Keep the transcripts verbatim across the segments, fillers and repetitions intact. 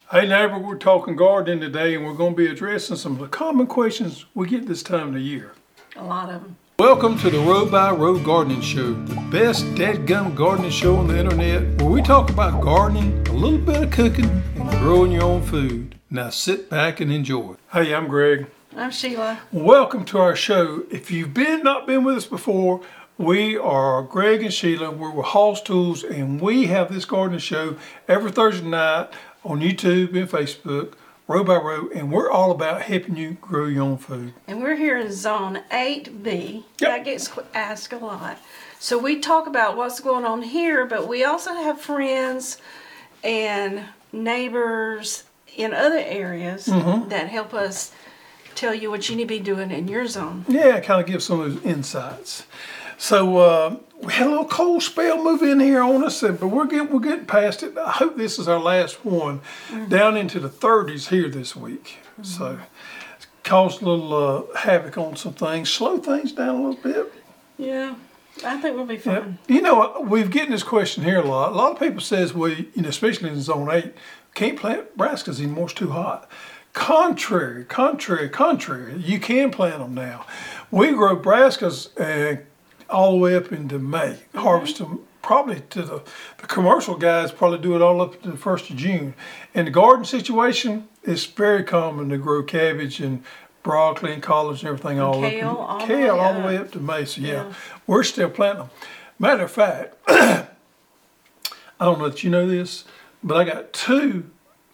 Hey neighbor, we're talking gardening today and we're going to be addressing some of the common questions we get this time of the year. A lot of them. Welcome to the Row by Row Gardening Show, the best dadgum gardening show on the internet where we talk about gardening, a little bit of cooking, and growing your own food. Now sit back and enjoy. Hey, I'm Greg. I'm Sheila. Welcome to our show. If you've been not been with us before, we are Greg and Sheila. We're with Hoss Tools and we have this gardening show every Thursday night on YouTube and Facebook, row by row, and we're all about helping you grow your own food. And we're here in Zone eight B. Yep. That gets asked a lot. So we talk about what's going on here, but we also have friends and neighbors in other areas mm-hmm. that help us tell you what you need to be doing in your zone. Yeah, kind of give some of those insights. So uh, we had a little cold spell move in here on us, and, but we're getting, we're getting past it. I hope this is our last one mm-hmm. down into the thirties here this week. Mm-hmm. So it's caused a little uh, havoc on some things, slow things down a little bit. Yeah, I think we'll be fine. Yeah. You know, we've getting this question here a lot. A lot of people says, well, you know, especially in Zone eight, can't plant brassicas anymore, it's too hot. Contrary, contrary, contrary, you can plant them now. We grow brassicas and all the way up into May. Mm-hmm. Harvest them probably to the, the commercial guys probably do it all up to the first of June. In the garden situation, it's very common to grow cabbage and broccoli and collards and everything and all kale, up all, kale the all the way up to May. So yeah, yeah. we're still planting them. Matter of fact, I don't know if you know this, but I got two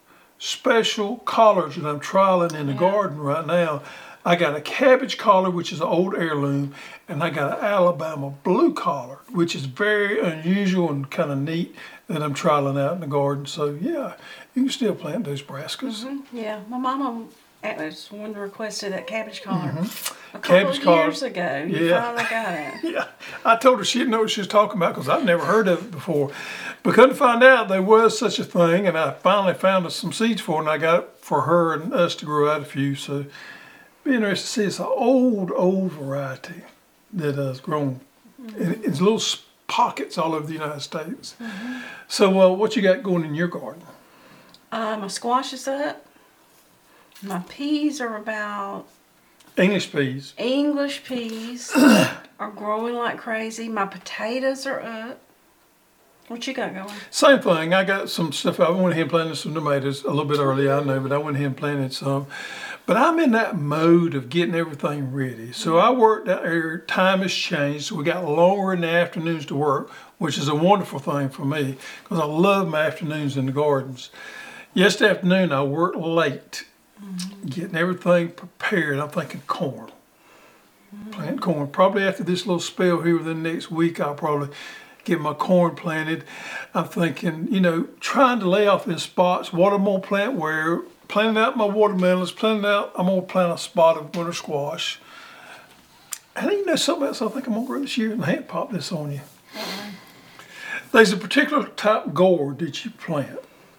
special collards that I'm trialing in the yeah. garden right now. I got a cabbage collard, which is an old heirloom, and I got an Alabama blue collard, which is very unusual and kind of neat that I'm trialing out in the garden. So yeah, you can still plant those brassicas. Mm-hmm. Yeah, my mama was one that requested that cabbage collard mm-hmm. a couple cabbage of collard. years ago. You yeah. finally got it. yeah, I told her she didn't know what she was talking about because I've never heard of it before. But couldn't find out there was such a thing, and I finally found some seeds for it, and I got it for her and us to grow out a few. So be interested to see. It's an old, old variety that has grown mm-hmm. in, in little pockets all over the United States. Mm-hmm. So uh, what you got going in your garden? Uh, my squash is up. My peas are about... English peas. English peas are growing like crazy. My potatoes are up. What you got going? Same thing. I got some stuff. I went ahead and planted some tomatoes a little bit early, I know, but I went ahead and planted some. But I'm in that mode of getting everything ready. So I worked out here. Time has changed. So we got longer in the afternoons to work, which is a wonderful thing for me because I love my afternoons in the gardens. Yesterday afternoon, I worked late, mm-hmm. getting everything prepared. I'm thinking corn. Mm-hmm. Plant corn. Probably after this little spell here within the next week, I'll probably get my corn planted. I'm thinking, you know, trying to lay off in spots what I'm going to plant where. Planting out my watermelons, planting out, I'm going to plant a spot of winter squash. And you know something else I think I'm going to grow this year, and I had popped this on you. Uh-huh. There's a particular type of gourd that you plant.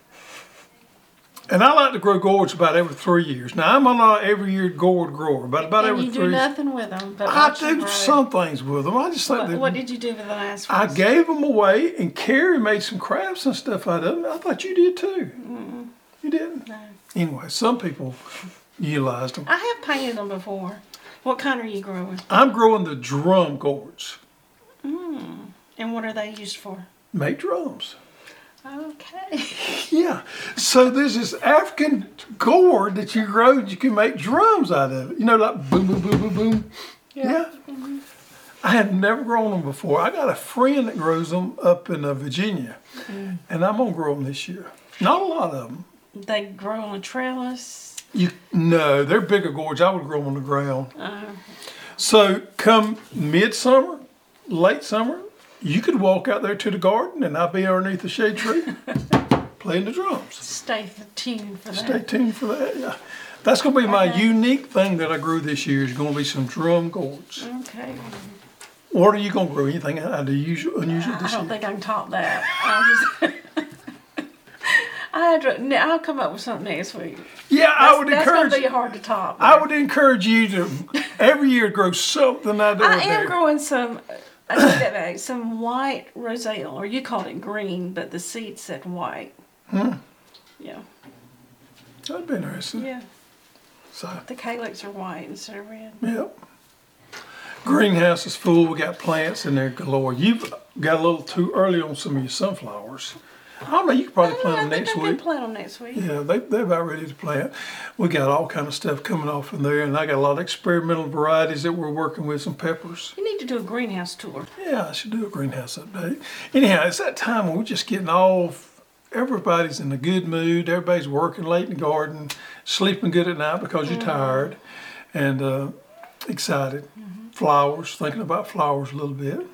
And I like to grow gourds about every three years. Now, I'm not an every year gourd grower, but about and every you three years. You do nothing with them. But I do some things with them. I just think what, that, what did you do with the last one? I gave them away, and Carrie made some crafts and stuff out of them. I thought you did too. Mm-mm. You didn't? No. Anyway, some people utilized them. I have painted them before. What kind are you growing? I'm growing the drum gourds. Mm. And what are they used for? Make drums. Okay. Yeah. So there's this African gourd that you grow that you can make drums out of it. You know, like boom, boom, boom, boom, boom. Yeah. yeah? Mm-hmm. I have never grown them before. I got a friend that grows them up in uh, Virginia, mm. and I'm going to grow them this year. Not a lot of them. They grow on a trellis? You No, they're bigger gourds. I would grow them on the ground. Uh-huh. So come midsummer, late summer, you could walk out there to the garden and I'll be underneath the shade tree playing the drums. Stay tuned for that. Stay tuned for that, yeah. That's going to be my okay. unique thing that I grew this year is going to be some drum gourds. Okay. What are you going to grow? Anything out of unusual, unusual this I don't year? think I can top that. I'll just... I had to, I'll come up with something next week. Yeah, that's, I would that's encourage. That's going to be hard to top. I would encourage you to every year grow something out there. I am there. growing some. I take that back. Some white roselle, or you called it green, but the seed said white. Hmm. Yeah. That'd be interesting. Yeah. So, The calyx are white instead of red. yep. Greenhouse is full. We got plants in there galore. You've got a little too early on some of your sunflowers. I don't know. You could probably plant I them think next I week. can plant them next week. Yeah, they, they're about ready to plant. We got all kind of stuff coming off in there, and I got a lot of experimental varieties that we're working with, some peppers. You need to do a greenhouse tour. Yeah, I should do a greenhouse update. Anyhow, it's that time when we're just getting all, everybody's in a good mood. Everybody's working late in the garden, sleeping good at night because you're tired, and uh, excited. Mm-hmm. Flowers, thinking about flowers a little bit.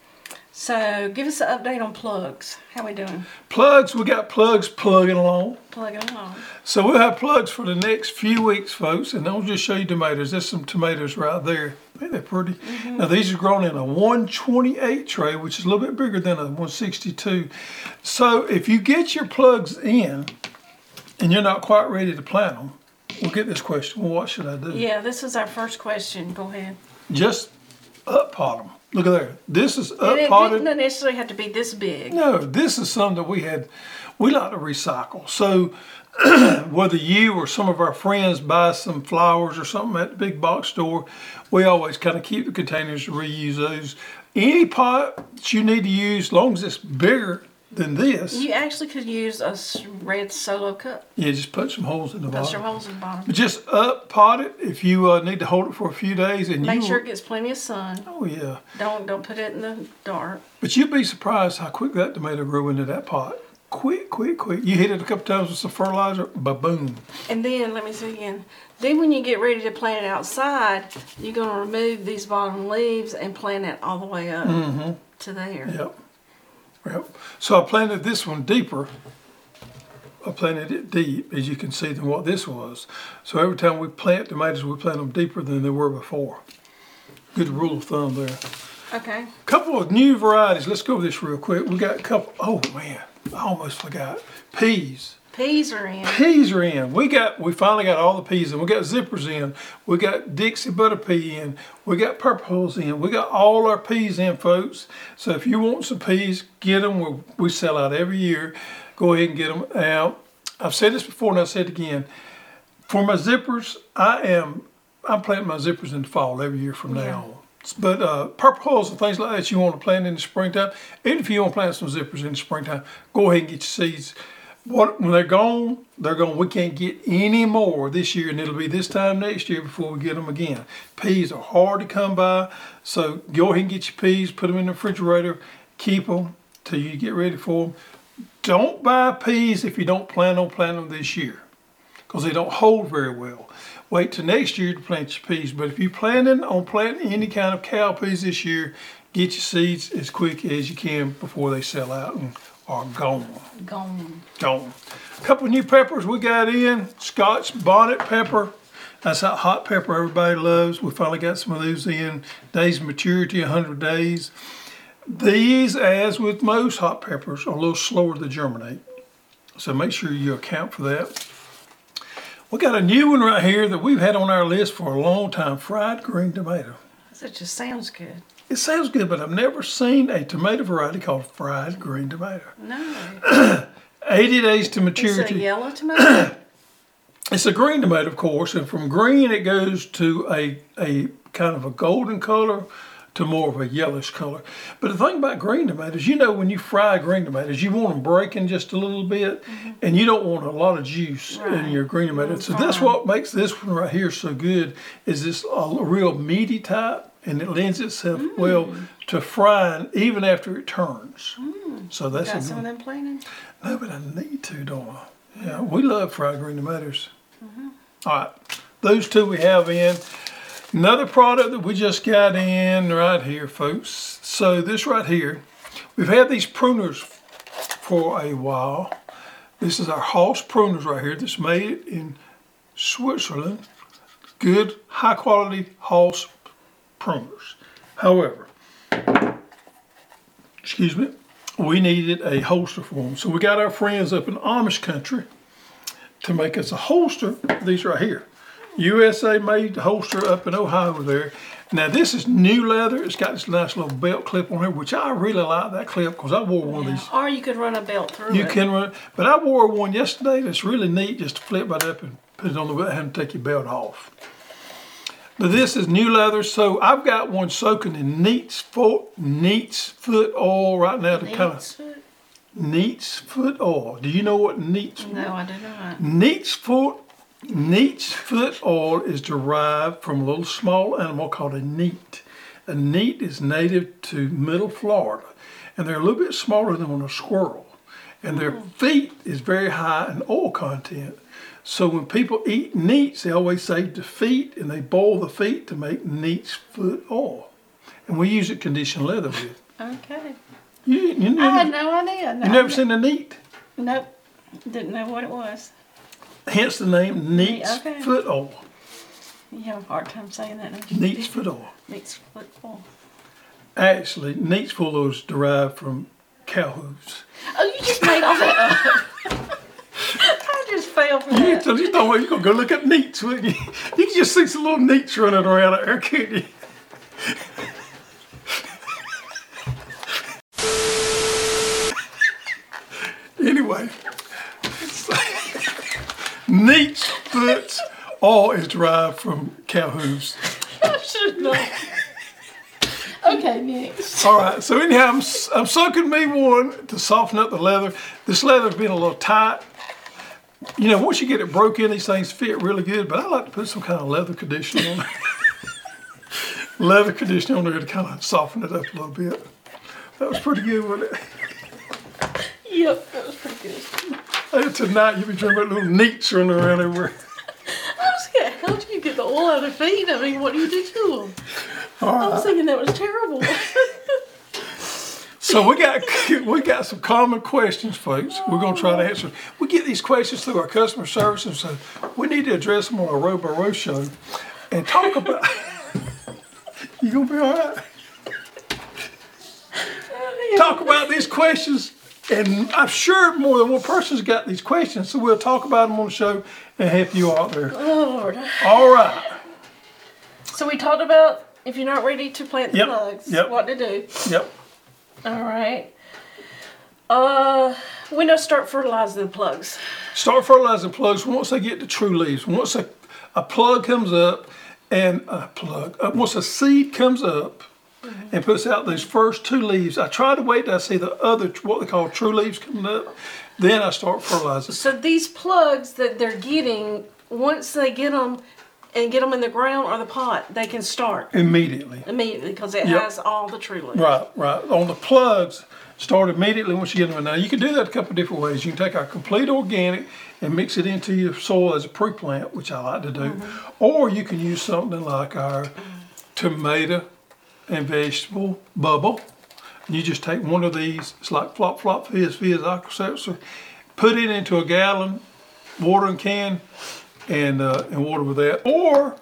So give us an update on plugs. How we doing? Plugs, we got plugs plugging along. Plugging along. So we'll have plugs for the next few weeks, folks, and I'll just show you tomatoes. There's some tomatoes right there. Ain't that pretty? Mm-hmm. Now these are grown in a one twenty-eight tray, which is a little bit bigger than a one sixty-two. So if you get your plugs in and you're not quite ready to plant them, we'll get this question. Well, what should I do? Yeah, this is our first question. Go ahead. Just up pot them. Look at there. This is And up it potted. doesn't necessarily have to be this big. No, this is something that we had, we like to recycle. So whether you or some of our friends buy some flowers or something at the big box store, we always kind of keep the containers to reuse those. Any pot that you need to use, as long as it's bigger than this, You actually could use a s- red solo cup. yeah, just put some holes in the Put some bottom. holes in the bottom. But just up pot it if you uh, need to hold it for a few days. And Make you sure will- it gets plenty of sun. Oh yeah. Don't don't put it in the dark. But you'd be surprised how quick that tomato grew into that pot. Quick, quick, quick. You hit it a couple times with some fertilizer, ba-boom. And then let me see again. Then when you get ready to plant it outside, you're gonna remove these bottom leaves and plant it all the way up Mm-hmm. to there. Yep. Yep. So I planted this one deeper. I planted it deep, as you can see, than what this was. So every time we plant tomatoes, we plant them deeper than they were before. Good rule of thumb there. Okay. Couple of new varieties. Let's go over this real quick. We got a couple. Oh man, I almost forgot. Peas. Peas are in. Peas are in. We got. We finally got all the peas in. We got zippers in. We got Dixie butter pea in. We got purple hulls in. We got all our peas in, folks. So if you want some peas, get them. We, we sell out every year. Go ahead and get them out. I've said this before and I'll say it again. For my zippers, I am. I'm planting my zippers in the fall every year from Yeah. now on. But uh, purple hulls and things like that you want to plant in the springtime. Even if you want to plant some zippers in the springtime, go ahead and get your seeds. What, when they're gone, they're gone. We can't get any more this year, and it'll be this time next year before we get them again. Peas are hard to come by, so go ahead and get your peas, put them in the refrigerator, keep them till you get ready for them. Don't buy peas if you don't plan on planting them this year, because they don't hold very well. Wait till next year to plant your peas, but if you're planning on planting any kind of cow peas this year, get your seeds as quick as you can before they sell out and are gone. Gone. Gone. A couple of new peppers we got in. Scotch bonnet pepper. That's that hot pepper everybody loves. We finally got some of those in. Days of maturity, one hundred days. These, as with most hot peppers, are a little slower to germinate. So make sure you account for that. We got a new one right here that we've had on our list for a long time. Fried green tomato. That just sounds good. It sounds good, but I've never seen a tomato variety called fried green tomato. No. eighty days to It's a maturity. yellow tomato. It's a green tomato, of course, and from green it goes to a, a kind of a golden color to more of a yellowish color. But the thing about green tomatoes, you know, when you fry green tomatoes, you want them breaking just a little bit, mm-hmm. and you don't want a lot of juice right. in your green tomatoes. So fine. that's what makes this one right here so good, is this a real meaty type, and it lends itself mm. well to frying even after it turns. Mm. So that's Got a some of good. them planted? No, but I need to, don't I? Yeah, we love fried green tomatoes. Mm-hmm. All right, those two we have in. Another product that we just got in right here, folks. So this right here, we've had these pruners for a while. This is our Haus pruners right here that's made in Switzerland. Good, high quality Haus pruners. However, excuse me, we needed a holster for them. So we got our friends up in Amish country to make us a holster. These right here. U S A made holster up in Ohio there. Now this is new leather. It's got this nice little belt clip on here, which I really like that clip because I wore one Yeah. of these. Or you could run a belt through You it. can run, but I wore one yesterday that's really neat just to flip right up and put it on the belt and take your belt off. But this is new leather, so I've got one soaking in Neat's foot, Neat's foot oil right now to kind of, Neat's foot oil. Do you know what Neat's? No, I do not. Neat's foot, Neat's foot oil is derived from a little small animal called a neat. A neat is native to Middle Florida, and they're a little bit smaller than a squirrel. And their feet is very high in oil content. So when people eat neats, they always save the feet, and they boil the feet to make Neat's foot oil. And we use it conditioned leather with. Okay. You, you never, I had no idea. No, you never seen a neat? Nope. Didn't know what it was. Hence the name Neat's Okay. foot oil. You have a hard time saying that, don't you? Neat's foot oil. Neat's foot oil. Actually, Neat's foot oil is derived from cow hooves. Oh, you just made all that up. I just fell for You that. so you thought, well, you're going to go look at Neats, wouldn't you? You can just see some little Neats running around out there, can't you? Anyway, Neat's foot oil is derived from cow hooves. I should know. Okay, next. All right, so anyhow, I'm, I'm soaking me one to soften up the leather. This leather's been a little tight. You know, once you get it broke in, these things fit really good, but I like to put some kind of leather conditioner on it. Leather conditioner on there to kind of soften it up a little bit. That was pretty good, wasn't it? Yep, that was pretty good. Hey, tonight you'll be drinking about little Neats running around everywhere. I was scared. How did you get the oil out of feet? I mean, what do you do to them? I was thinking that was terrible. So we got we got some common questions, folks. We're gonna try to answer. We get these questions through our customer service, and so we need to address them on our Row by Row show and talk about. You gonna be all right? Talk about these questions, and I'm sure more than one person's got these questions, so we'll talk about them on the show and help you out there. Oh, Lord. All right. So we talked about if you're not ready to plant the Yep, plugs, yep. what to do. Yep. All right. Uh, when do I start fertilizing the plugs? Start fertilizing plugs once they get the true leaves. Once a, a plug comes up and a plug, uh, once a seed comes up mm-hmm. and puts out those first two leaves, I try to wait till I see the other, what they call true leaves coming up. Then I start fertilizing. So these plugs that they're getting, once they get them and get them in the ground or the pot, they can start Immediately. immediately because it Yep. has all the true leaves. Right, right. On the plugs, start immediately once you get them in. Now you can do that a couple of different ways. You can take our complete organic and mix it into your soil as a pre-plant, which I like to do. Mm-hmm. Or you can use something like our tomato and vegetable bubble. And you just take one of these, it's like flop, flop, fizz, fizz, aqua seltzer, put it into a gallon watering can and uh, and water with that. Or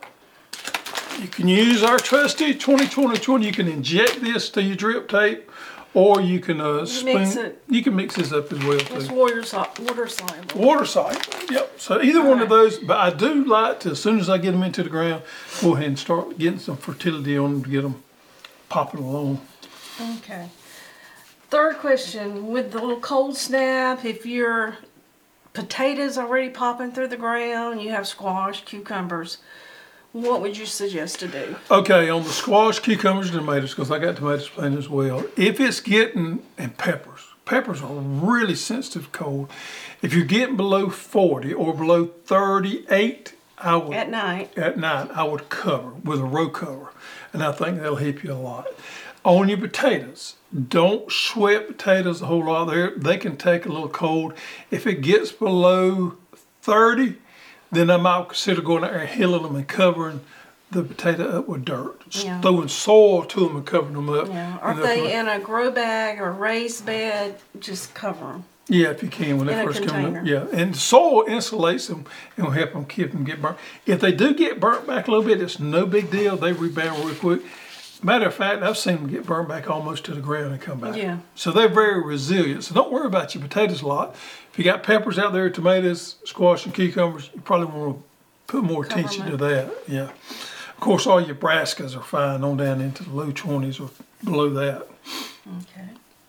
you can use our trusty twenty twenty twenty. You can inject this to your drip tape, or you can uh, spoon. Mix it. You can mix this up as well It's too. water, so- water soluble. Water soluble. Yep. So either one of right. those. But I do like to, as soon as I get them into the ground, go ahead and start getting some fertility on them to get them popping along. Okay. Third question, with the little cold snap, if your potatoes already popping through the ground, you have squash, cucumbers, what would you suggest to do? Okay, on the squash, cucumbers, and tomatoes, because I got tomatoes planted as well. If it's getting, and peppers, peppers are really sensitive to cold. If you're getting below forty or below thirty-eight, I would, At night. at night, I would cover with a row cover. And I think that'll help you a lot. On your potatoes, don't sweat potatoes a whole lot there. They can take a little cold. If it gets below thirty, then I might consider going out there and hilling them and covering the potato up with dirt. Yeah. Throwing soil to them and covering them up. Yeah. Or And if they'll they grow. in a grow bag or raised bed, just cover them. Yeah, if you can, when they in a first come up. container. Yeah, and soil insulates them and will help them keep them get burnt. If they do get burnt back a little bit, it's no big deal. They rebound real quick. Matter of fact, I've seen them get burnt back almost to the ground and come back. Yeah. So they're very resilient. So don't worry about your potatoes a lot. If you got peppers out there, tomatoes, squash, and cucumbers, you probably want to put more attention to that. Yeah. Of course, all your brassicas are fine on down into the low twenties or below that. Okay.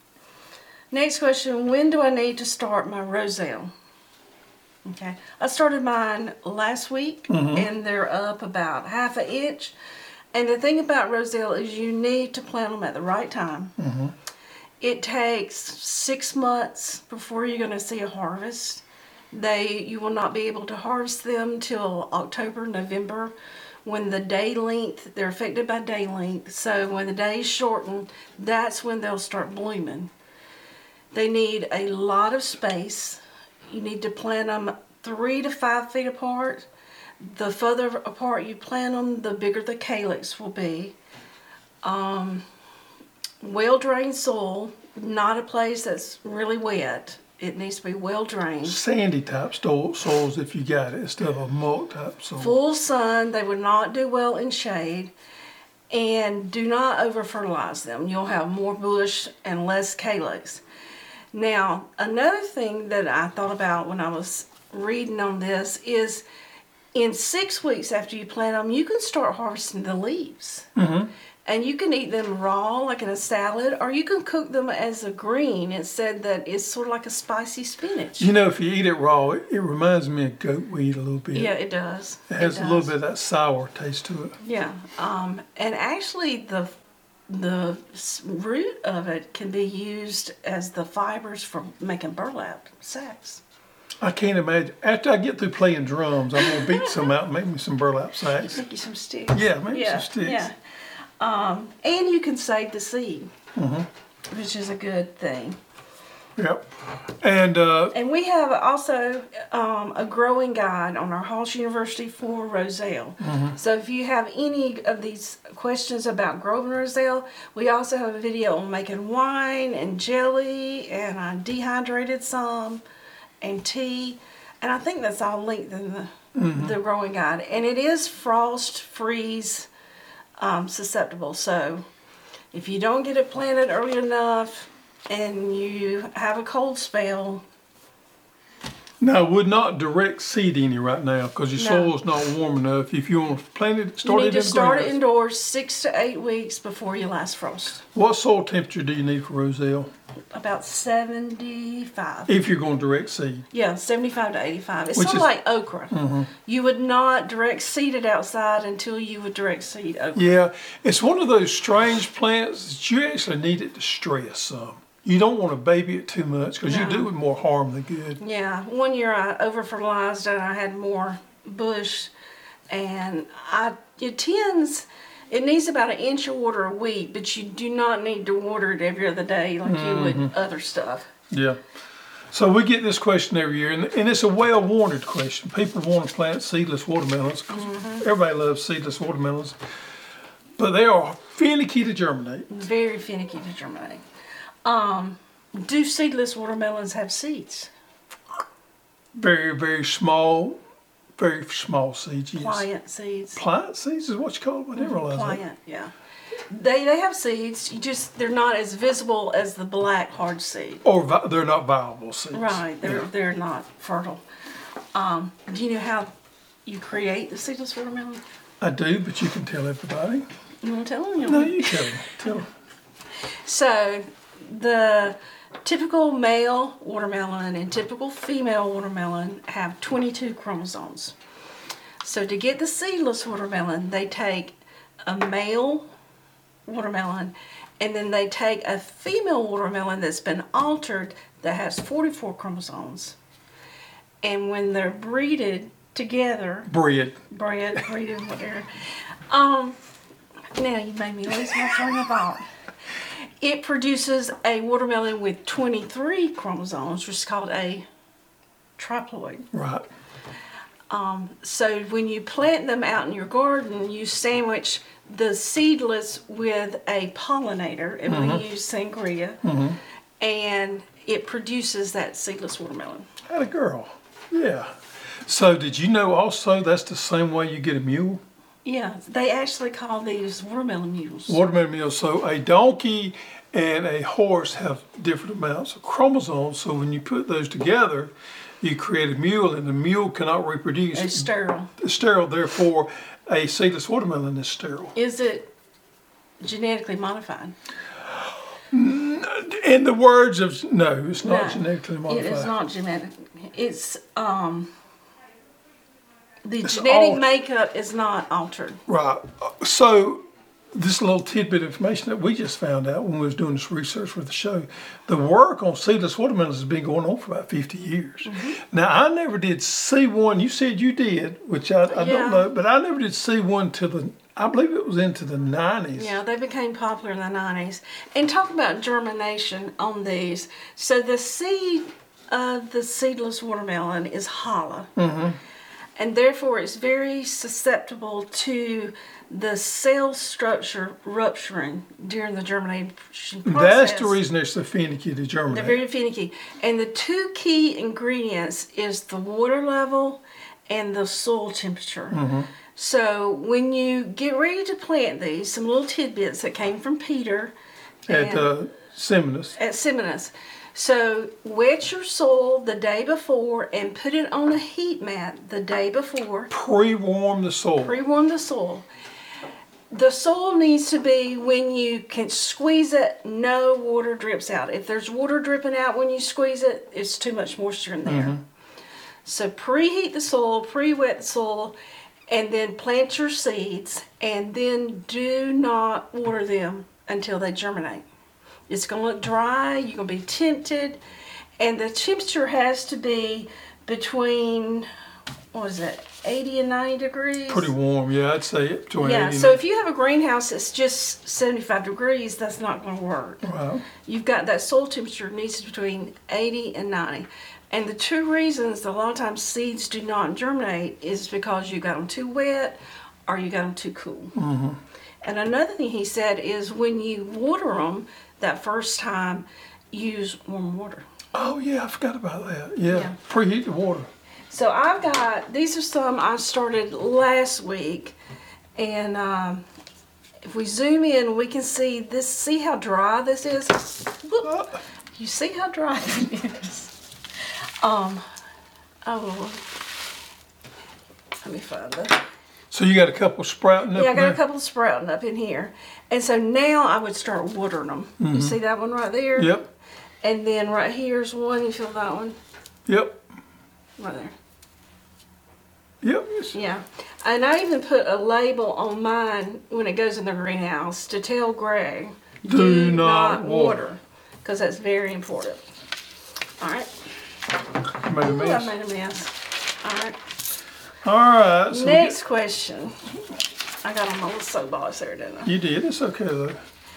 Next question, when do I need to start my roselle? Okay. I started mine last week, Mm-hmm. and they're up about half an inch. And the thing about roselle is you need to plant them at the right time. Mm-hmm. It takes six months before you're going to see a harvest. They, you will not be able to harvest them till October, November, when the day length, they're affected by day length. So when the days shorten, that's when they'll start blooming. They need a lot of space. You need to plant them three to five feet apart. The further apart you plant them, the bigger the calyx will be. Um, well-drained soil, not a place that's really wet. It needs to be well-drained. Sandy type sto- soils if you got it instead of a mulch type soil. Full sun, they would not do well in shade. And do not over-fertilize them. You'll have more bush and less calyx. Now, another thing that I thought about when I was reading on this is in six weeks after you plant them, you can start harvesting the leaves. Mm-hmm. And you can eat them raw, like in a salad, or you can cook them as a green. It said that it's sort of like a spicy spinach. You know, if you eat it raw, it, it reminds me of goat weed a little bit. Yeah, it does. It has It a little does. bit of that sour taste to it. Yeah, um, and actually the the s- root of it can be used as the fibers for making burlap sacks. I can't imagine. After I get through playing drums, I'm going to beat some out and make me some burlap sacks. Make you some sticks. Yeah, maybe yeah, some sticks. Yeah, um, and you can save the seed, Mm-hmm. which is a good thing. Yep. And uh, And we have also um, a growing guide on our Halls University for Roselle. Mm-hmm. So if you have any of these questions about growing Roselle, we also have a video on making wine and jelly, and I dehydrated some, and tea. And I think that's all linked in the, Mm-hmm. the growing guide. And it is frost, freeze um, susceptible. So if you don't get it planted early enough, and you have a cold spell, now, I would not direct seed any right now because your No. soil's not warm enough. If you want to plant it, you start need it to in the start it greenhouse. indoors six to eight weeks before your last frost. What soil temperature do you need for roselle About seventy-five. if you're going to direct seed? Yeah, seventy-five to eighty-five. It's Which sort of is- like okra. Mm-hmm. You would not direct seed it outside until you would direct seed okra. Yeah, it's one of those strange plants that you actually need it to stress some. You don't want to baby it too much because you No. do it more harm than good. Yeah, one year I over fertilized and I had more bush, and I it tends it needs about an inch of water a week, but you do not need to water it every other day like you would other stuff. Yeah. So we get this question every year, and, and it's a well-warranted question. People want to plant seedless watermelons 'cause everybody loves seedless watermelons, but they are finicky to germinate. Very finicky to germinate. Um, do seedless watermelons have seeds? Very, very small, very small seeds. Yes. Pliant seeds. Pliant seeds is what you call it. I didn't realize that. Pliant, yeah. They they have seeds. You just they're not as visible as the black hard seed. Or vi- they're not viable seeds. Right. They're Yeah. they're not fertile. Um, do you know how you create the seedless watermelon? I do, but you can tell everybody. You want to tell them? No, you tell them. Tell them. So, the typical male watermelon and typical female watermelon have twenty-two chromosomes. So, to get the seedless watermelon, they take a male watermelon and then they take a female watermelon that's been altered that has forty-four chromosomes. And when they're breeded together, Bread. bred, breeded, whatever, um, now you made me lose my train of thought. It produces a watermelon with twenty-three chromosomes, which is called a triploid. Right. Um, so when you plant them out in your garden, you sandwich the seedless with a pollinator, and we use sangria, and it produces that seedless watermelon. Had a girl. Yeah. So did you know also that's the same way you get a mule? Yeah, they actually call these watermelon mules. Watermelon mule. So a donkey and a horse have different amounts of chromosomes. So when you put those together, you create a mule, and the mule cannot reproduce. It's sterile. It's sterile, therefore, a seedless watermelon is sterile. Is it genetically modified? In the words of, no, it's not No, genetically modified. It is not genetic. It's, um, the It's genetic al- makeup is not altered. Right. So, this little tidbit of information that we just found out when we was doing this research for the show, the work on seedless watermelons has been going on for about fifty years. Mm-hmm. Now, I never did see one. You said you did, which I, I Yeah. don't know, but I never did see one till the, I believe it was into the nineties. Yeah, they became popular in the nineties. And talk about germination on these. So the seed of the seedless watermelon is hollow. Mm-hmm. And therefore it's very susceptible to the cell structure rupturing during the germination process. That's the reason they're so finicky to germinate. They're very finicky. And the two key ingredients is the water level and the soil temperature. Mm-hmm. So when you get ready to plant these, some little tidbits that came from Peter At and- uh, Seminus. at Seminus. So wet your soil the day before and put it on a heat mat the day before. Pre-warm the soil. Pre-warm the soil. The soil needs to be, when you can squeeze it, no water drips out. If there's water dripping out when you squeeze it, it's too much moisture in there. Mm-hmm. So preheat the soil, pre-wet the soil, and then plant your seeds, and then do not water them until they germinate. It's going to look dry, you're going to be tempted, and the temperature has to be between, what is it, eighty and ninety degrees? Pretty warm, yeah, I'd say it between Yeah, eighty so and if you have a greenhouse that's just seventy-five degrees, that's not going to work. Wow. You've got that soil temperature needs to be between eighty and ninety. And the two reasons a lot of times seeds do not germinate is because you got them too wet or you got them too cool. Mm-hmm. And another thing he said is when you water them that first time, use warm water. Oh, yeah, I forgot about that. Yeah, Yeah. preheat the water. So I've got, these are some I started last week. And um, if we zoom in, we can see this, see how dry this is? Whoop. You see how dry that is? Um, oh, let me find that. So you got a couple sprouting up Yeah, I got there? a couple sprouting up in here. And so now I would start watering them. You see that one right there? Yep, And then right here's one, you feel that one? yep, Right there. yep. It's- Yeah. And I even put a label on mine when it goes in the greenhouse to tell Greg, Do not water. because that's very important. All right. Made a Ooh, I mess. made a mess. All right. All right. So we Next question. I got on my little soapbox there, didn't I? get- you did. It's okay though.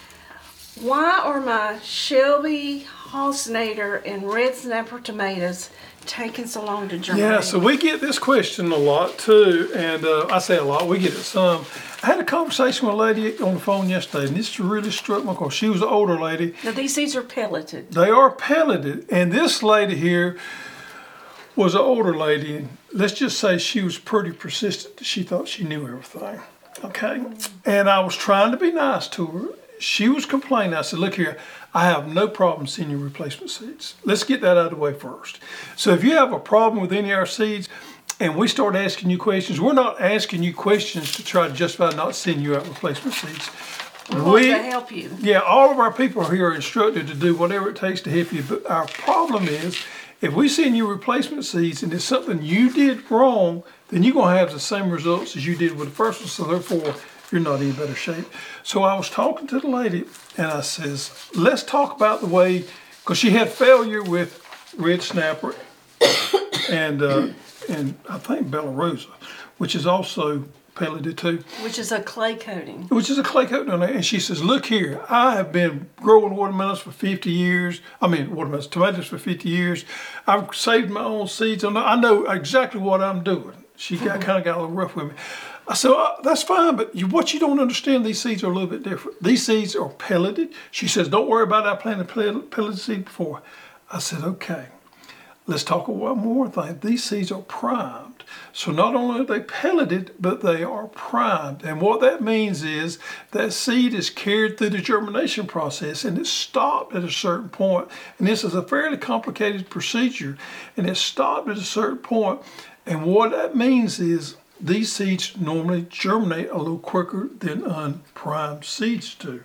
Why are my Shelby Halsnader and Red Snapper tomatoes taking so long to germinate? Yeah. So we get this question a lot too, and uh, I say a lot. We get it some. I had a conversation with a lady on the phone yesterday, and this really struck me because she was an older lady. Now these seeds are pelleted. They are pelleted, and this lady here was an older lady, and let's just say she was pretty persistent. She thought she knew everything, okay? And I was trying to be nice to her. She was complaining. I said, look here, I have no problem sending you replacement seeds. Let's get that out of the way first. So if you have a problem with any of our seeds, and we start asking you questions, we're not asking you questions to try to justify not sending you out replacement seeds. We want to help you. Yeah, all of our people here are instructed to do whatever it takes to help you. But our problem is, if we send you replacement seeds and it's something you did wrong, then you're going to have the same results as you did with the first one. So therefore, you're not in better shape. So I was talking to the lady, and I says, let's talk about the way, because she had failure with Red Snapper and uh, and I think Bella Rosa, which is also pelleted too. Which is a clay coating. Which is a clay coating on there. And she says, look here, I have been growing watermelons for fifty years. I mean, watermelons, tomatoes for fifty years. I've saved my own seeds. I know, I know exactly what I'm doing. She got kind of got a little rough with me. I said, oh, that's fine, but you, what you don't understand, these seeds are a little bit different. These seeds are pelleted. She says, don't worry about it. I planted pellet, pelleted seed before. I said, okay. let's talk about one more thing. These seeds are primed. So not only are they pelleted, but they are primed. And what that means is that seed is carried through the germination process and it's stopped at a certain point. And this is a fairly complicated procedure, and it's stopped at a certain point. And what that means is these seeds normally germinate a little quicker than unprimed seeds do.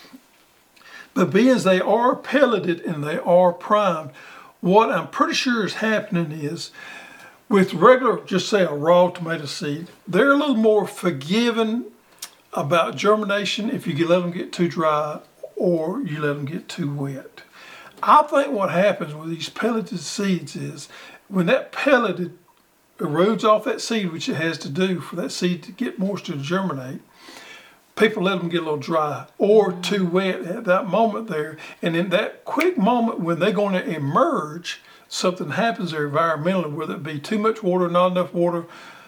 But being as they are pelleted and they are primed, what I'm pretty sure is happening is with regular, just say a raw tomato seed, they're a little more forgiving about germination if you let them get too dry or you let them get too wet. I think what happens with these pelleted seeds is when that pelleted erodes off that seed, which it has to do for that seed to get moisture to germinate, people let them get a little dry or too wet at that moment there. And in that quick moment when they're going to emerge, something happens there environmentally, whether it be too much water, not enough water,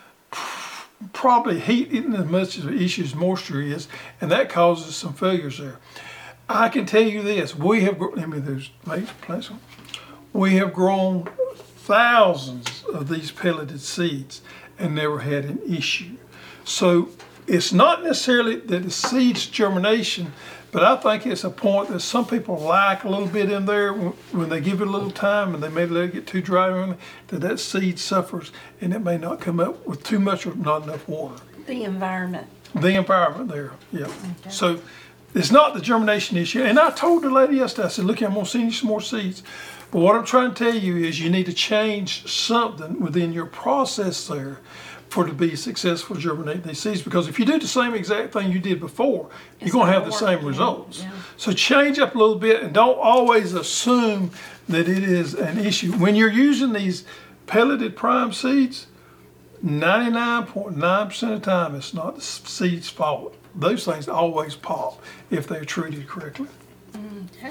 probably heat isn't as much of an issue as moisture is, and that causes some failures there. I can tell you this, we have, I mean, there's plants, we have grown thousands of these pelleted seeds and never had an issue. So it's not necessarily that the seed's germination, but I think it's a point that some people lack a little bit in there when they give it a little time and they maybe let it get too dry, that that seed suffers and it may not come up with too much or not enough water. The environment. The environment there, yeah. Okay. So it's not the germination issue. And I told the lady yesterday, I said, look, I'm going to send you some more seeds. But what I'm trying to tell you is you need to change something within your process there for it to be successful germinating these seeds. Because if you do the same exact thing you did before, it's you're going to have the same results. Yeah. So change up a little bit and don't always assume that it is an issue. When you're using these pelleted prime seeds, ninety-nine point nine percent of the time it's not the seed's fault. Those things always pop if they're treated correctly. Okay.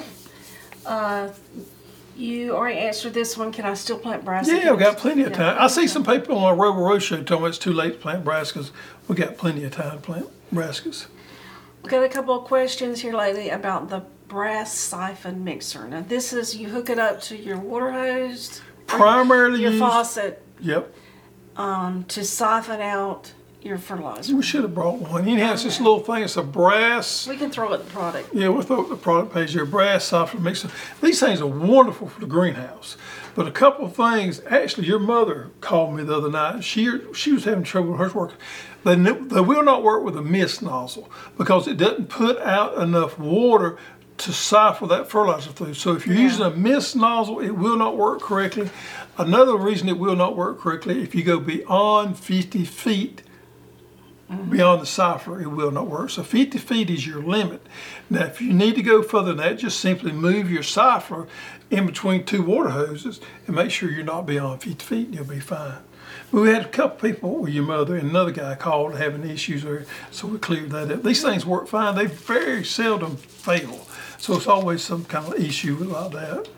Uh, You already answered this one. Can I still plant brassicas? Yeah, I've got plenty of time. Yeah. I see some people on our Rover Roadshow talking about it's too late to plant brassicas. We got plenty of time to plant brassicas. We've got a couple of questions here lately about the brass siphon mixer. Now, this is, you hook it up to your water hose. Primarily your used, faucet. Yep. Um, to siphon out your fertilizer. We should have brought one. You know, it's this little thing. It's a brass. We can throw it in the product. Yeah, we'll throw it in the product page here. Brass siphon mixer. These things are wonderful for the greenhouse. But a couple of things. Actually, your mother called me the other night. She she was having trouble with hers working. They they will not work with a mist nozzle because it doesn't put out enough water to siphon that fertilizer through. So if you're yeah. using a mist nozzle, it will not work correctly. Another reason it will not work correctly, if you go beyond fifty feet, mm-hmm. beyond the siphon, it will not work. So fifty feet is your limit. Now, if you need to go further than that, just simply move your siphon in between two water hoses and make sure you're not beyond fifty feet and you'll be fine. But we had a couple people with your mother and another guy called having issues there, so we cleared that up. These things work fine. They very seldom fail. So it's always some kind of issue like that.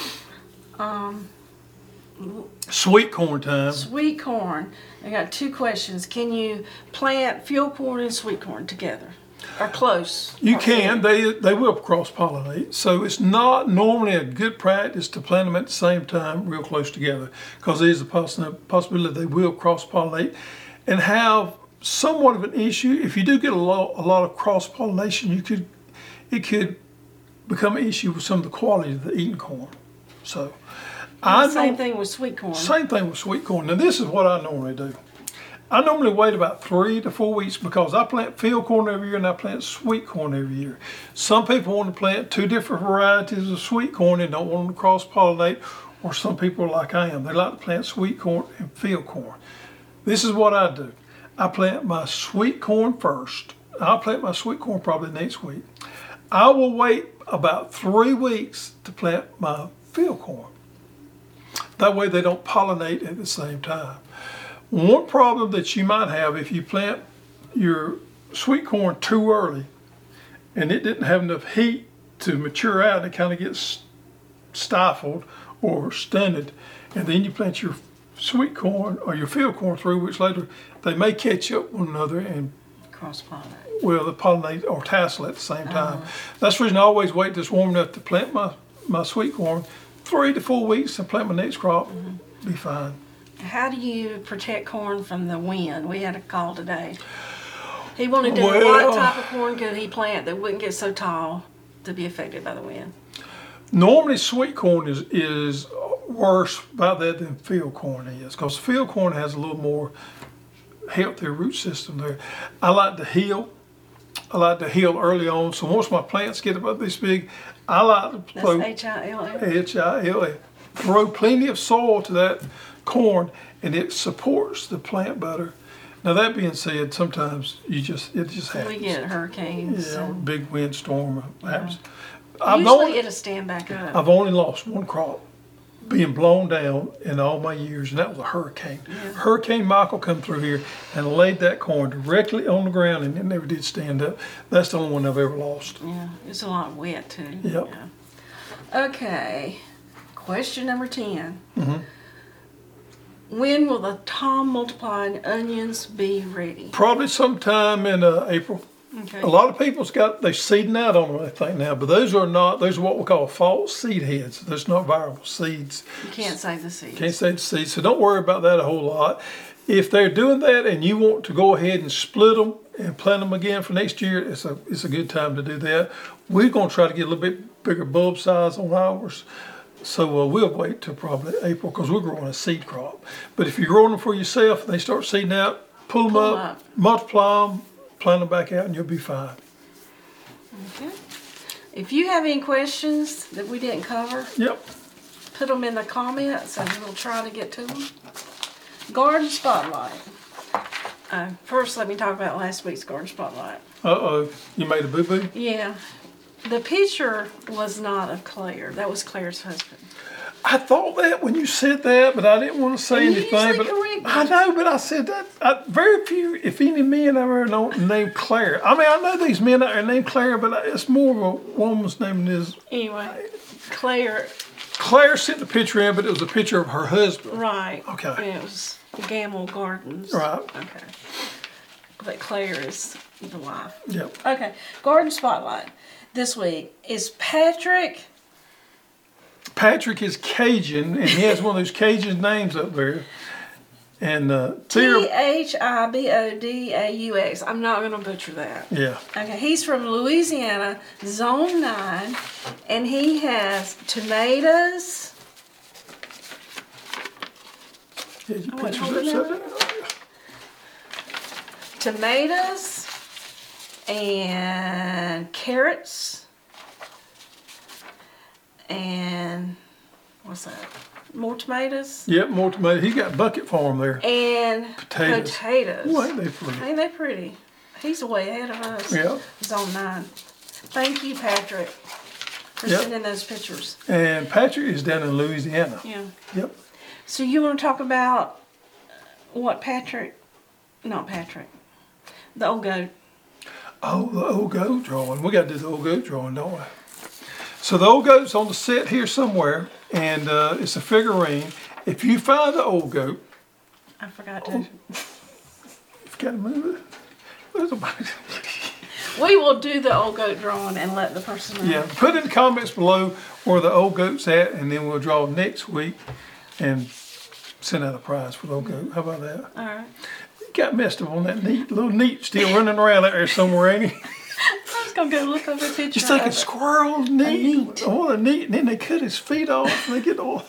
Um, Sweet corn time. Sweet corn. I got two questions. Can you plant field corn and sweet corn together? Or close? You or can. They they will cross-pollinate. So it's not normally a good practice to plant them at the same time real close together because there is a poss- possibility they will cross-pollinate and have somewhat of an issue. If you do get a lot, a lot of cross-pollination, you could it could become an issue with some of the quality of the eaten corn. So I same know, thing with sweet corn. Same thing with sweet corn. Now this is what I normally do. I normally wait about three to four weeks because I plant field corn every year and I plant sweet corn every year. Some people want to plant two different varieties of sweet corn and don't want them to cross-pollinate, or some people are like I am. They like to plant sweet corn and field corn. This is what I do. I plant my sweet corn first. I'll plant my sweet corn probably next week. I will wait about three weeks to plant my field corn. That way they don't pollinate at the same time. One problem that you might have if you plant your sweet corn too early and it didn't have enough heat to mature out and it kind of gets stifled or stunted, and then you plant your sweet corn or your field corn three weeks later, they may catch up one another and cross-pollinate. Well, they pollinate or tassel at the same time. Uh-huh. That's the reason I always wait till it's warm enough to plant my, my sweet corn. three to four weeks and plant my next crop. Be fine. How do you protect corn from the wind? We had a call today. He wanted to know Well- what type of corn could he plant that wouldn't get so tall to be affected by the wind. Normally, sweet corn is is worse by that than field corn is, because field corn has a little more healthier root system there. I like to heal. I like to heal early on. So once my plants get about this big, I like to That's throw H I L L. H I L A. Throw plenty of soil to that corn, and it supports the plant better. Now that being said, sometimes you just it just happens. We get hurricanes. Yeah, and big windstorm happens. I've usually only, it'll stand back up. I've only lost one crop being blown down in all my years, and that was a hurricane. Hurricane Michael come through here and laid that corn directly on the ground, and it never did stand up. That's the only one I've ever lost. Yeah, it's a lot wet too. Yep. Yeah. Okay. Question number ten. Mm-hmm. When will the Tom multiplying onions be ready? Probably sometime in uh, April. Okay. A lot of people's got, they're seeding out on them, I think now, but those are not, those are what we call false seed heads. Those not viable seeds. You can't save the seeds. Can't save the seeds, so don't worry about that a whole lot. If they're doing that and you want to go ahead and split them and plant them again for next year, it's a it's a good time to do that. We're going to try to get a little bit bigger bulb size on ours, so uh, we'll wait till probably April because we're growing a seed crop. But if you're growing them for yourself and they start seeding out, pull them Pull 'em up, up. multiply them, plant them back out, and you'll be fine. Okay. If you have any questions that we didn't cover, Yep. put them in the comments and we'll try to get to them. Garden Spotlight. Uh, first, let me talk about last week's Garden Spotlight. Uh-oh, you made a boo-boo? Yeah. The picture was not of Claire. That was Claire's husband. I thought that when you said that, but I didn't want to say And you anything. usually But correct me. I know, but I said that. I, very few, if any men I've ever known named Claire. I mean, I know these men out there named Claire, but it's more of a woman's name than it is. Anyway, Claire, Claire sent the picture in, but it was a picture of her husband. right. Okay. And it was Gamble Gardens. Right. Okay. But Claire is the wife. Yep. Okay. Garden Spotlight this week is Patrick. Patrick is Cajun, and he has one of those Cajun names up there. And uh, T Thea, H I B O D A U X. I'm not going to butcher that. yeah. Okay, he's from Louisiana, Zone nine, and he has tomatoes. Yeah, your I wasn't picture's holding upside that down. Tomatoes and carrots and what's that? More tomatoes Yep, more tomato. He got bucket farm there. and Potatoes. potatoes. Well, ain't they pretty? Ain't they pretty? He's way ahead of us. Yeah. Zone nine. Thank you, Patrick, for Yep. sending those pictures. And Patrick is down in Louisiana. Yeah. Yep. So you want to talk about what Patrick, not Patrick, the old goat. Oh, the old goat drawing. We got to do the old goat drawing, don't we? So the old goat's on the set here somewhere, and uh, it's a figurine. If you find the old goat, I forgot to. you've got to move it. There's a We will do the old goat drawing and let the person know. Yeah, put in the comments below where the old goat's at, and then we'll draw next week and send out a prize for the old goat. How about that? All right. He got messed up on that neat, little neat still running around out there somewhere, ain't he? I was gonna go look up a picture. Just thinking of it. squirrels, neat. neat. Oh, the neat, and then they cut his feet off, and they get all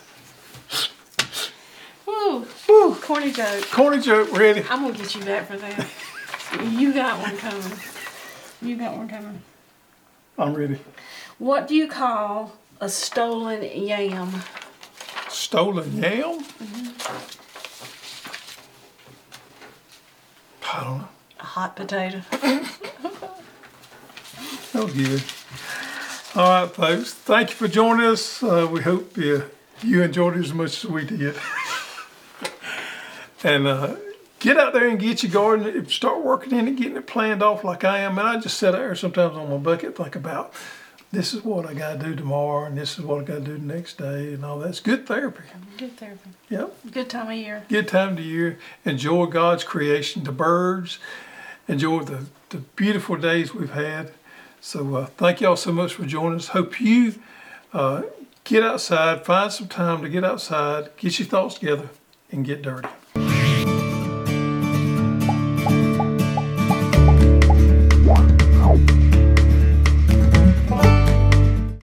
Woo, woo, corny joke. corny joke ready. I'm gonna get you back for that. You got one coming. You got one coming. I'm ready. What do you call a stolen yam? Stolen yam? I don't know. A hot potato. That was good. All right, folks. Thank you for joining us. Uh, we hope uh, you enjoyed it as much as we did. and uh, get out there and get your garden. Start working in it, getting it planned off like I am. And I just sit out there sometimes on my bucket, think about this is what I got to do tomorrow, and this is what I got to do the next day, and all that's good therapy. Good therapy. Yep. Good time of year. Good time of the year. Enjoy God's creation, the birds. Enjoy the, the beautiful days we've had. So uh, thank y'all so much for joining us. Hope you uh, get outside, find some time to get outside, get your thoughts together, and get dirty.